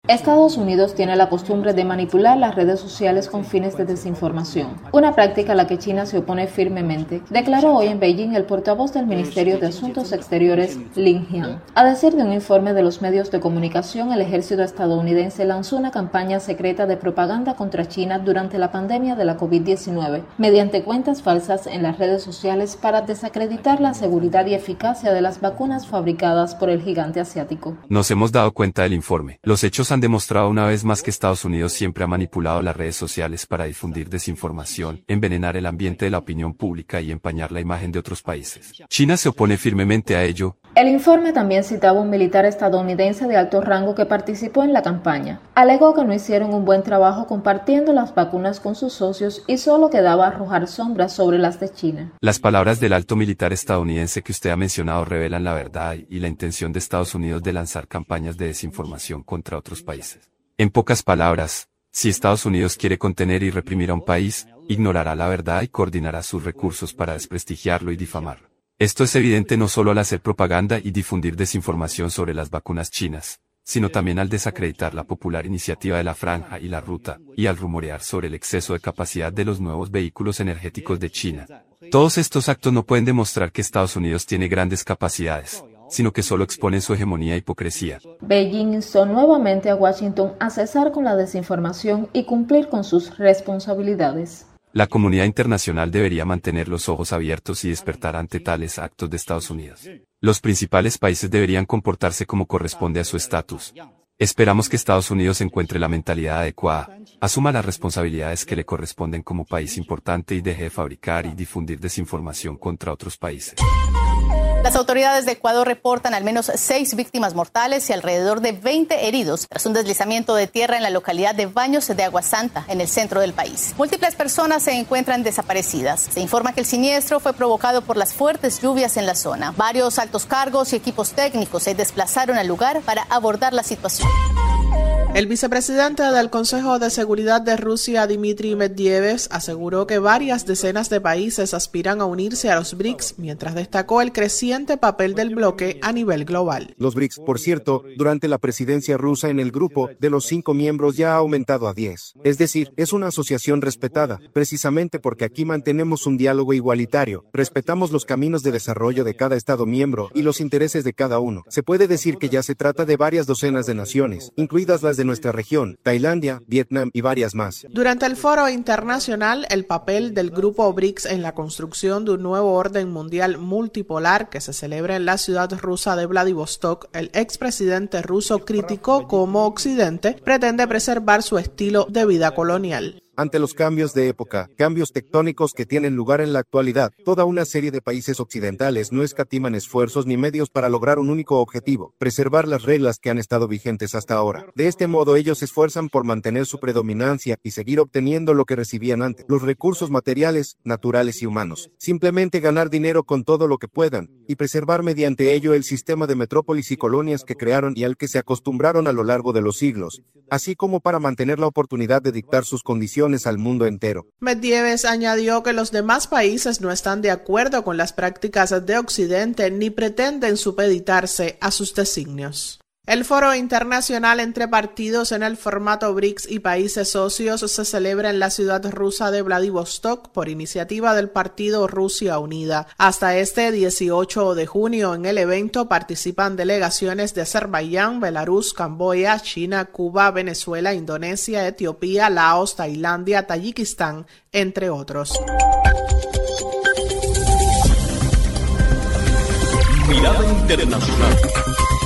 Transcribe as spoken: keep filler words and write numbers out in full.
Estados Unidos tiene la costumbre de manipular las redes sociales con fines de desinformación, una práctica a la que China se opone firmemente, declaró hoy en Beijing el portavoz del Ministerio de Asuntos Exteriores, Lin Jian. A decir de un informe de los medios de comunicación, el ejército estadounidense lanzó una campaña secreta de propaganda contra China durante la pandemia de la COVID diecinueve, mediante cuentas falsas en las redes sociales para desacreditar la seguridad y eficacia de las vacunas fabricadas por el gigante asiático. Nos hemos dado cuenta del informe. Los hechos han demostrado una vez más que Estados Unidos siempre ha manipulado las redes sociales para difundir desinformación, envenenar el ambiente de la opinión pública y empañar la imagen de otros países. China se opone firmemente a ello. El informe también citaba a un militar estadounidense de alto rango que participó en la campaña. Alegó que no hicieron un buen trabajo compartiendo las vacunas con sus socios y solo quedaba arrojar sombras sobre las de China. Las palabras del alto militar estadounidense que usted ha mencionado revelan la verdad y la intención de Estados Unidos de lanzar campañas de desinformación contra otros países. En pocas palabras, si Estados Unidos quiere contener y reprimir a un país, ignorará la verdad y coordinará sus recursos para desprestigiarlo y difamarlo. Esto es evidente no solo al hacer propaganda y difundir desinformación sobre las vacunas chinas, sino también al desacreditar la popular iniciativa de la Franja y la Ruta, y al rumorear sobre el exceso de capacidad de los nuevos vehículos energéticos de China. Todos estos actos no pueden demostrar que Estados Unidos tiene grandes capacidades, sino que solo exponen su hegemonía e hipocresía. Beijing instó nuevamente a Washington a cesar con la desinformación y cumplir con sus responsabilidades. La comunidad internacional debería mantener los ojos abiertos y despertar ante tales actos de Estados Unidos. Los principales países deberían comportarse como corresponde a su estatus. Esperamos que Estados Unidos encuentre la mentalidad adecuada, asuma las responsabilidades que le corresponden como país importante y deje de fabricar y difundir desinformación contra otros países. Las autoridades de Ecuador reportan al menos seis víctimas mortales y alrededor de veinte heridos tras un deslizamiento de tierra en la localidad de Baños de Agua Santa, en el centro del país. Múltiples personas se encuentran desaparecidas. Se informa que el siniestro fue provocado por las fuertes lluvias en la zona. Varios altos cargos y equipos técnicos se desplazaron al lugar para abordar la situación. El vicepresidente del Consejo de Seguridad de Rusia, Dmitry Medvedev, aseguró que varias decenas de países aspiran a unirse a los B R I C S, mientras destacó el creciente papel del bloque a nivel global. Los B R I C S, por cierto, durante la presidencia rusa en el grupo de los cinco miembros ya ha aumentado a diez. Es decir, es una asociación respetada, precisamente porque aquí mantenemos un diálogo igualitario, respetamos los caminos de desarrollo de cada Estado miembro y los intereses de cada uno. Se puede decir que ya se trata de varias docenas de naciones, incluidas las de nuestra región, Tailandia, Vietnam y varias más. Durante el foro internacional, el papel del grupo B R I C S en la construcción de un nuevo orden mundial multipolar que se celebra en la ciudad rusa de Vladivostok, el expresidente ruso criticó cómo Occidente pretende preservar su estilo de vida colonial. Ante los cambios de época, cambios tectónicos que tienen lugar en la actualidad, toda una serie de países occidentales no escatiman esfuerzos ni medios para lograr un único objetivo: preservar las reglas que han estado vigentes hasta ahora. De este modo, ellos se esfuerzan por mantener su predominancia y seguir obteniendo lo que recibían antes: los recursos materiales, naturales y humanos. Simplemente ganar dinero con todo lo que puedan, y preservar mediante ello el sistema de metrópolis y colonias que crearon y al que se acostumbraron a lo largo de los siglos, así como para mantener la oportunidad de dictar sus condiciones al mundo entero. Medvedev añadió que los demás países no están de acuerdo con las prácticas de Occidente ni pretenden supeditarse a sus designios. El foro internacional entre partidos en el formato B R I C S y países socios se celebra en la ciudad rusa de Vladivostok por iniciativa del partido Rusia Unida. Hasta este dieciocho de junio en el evento participan delegaciones de Azerbaiyán, Belarus, Camboya, China, Cuba, Venezuela, Indonesia, Etiopía, Laos, Tailandia, Tayikistán, entre otros. Mirada Internacional.